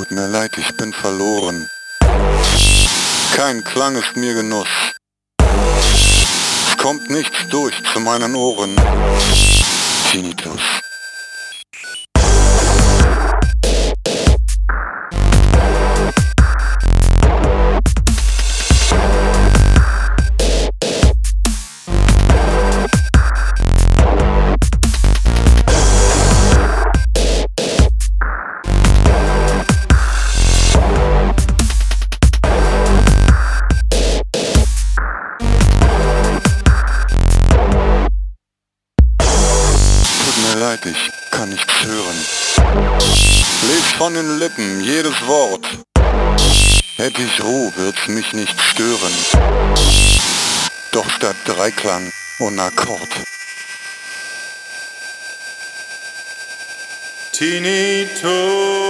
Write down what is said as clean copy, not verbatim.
Tut mir leid, ich bin verloren. Kein Klang ist mir Genuss. Es kommt nichts durch zu meinen Ohren. Tinnitus. Leid, ich kann nichts hören. Les von den Lippen jedes Wort. Hätte ich Ruhe, wird's mich nicht stören. Doch statt Dreiklang und Akkord. Tinnitus.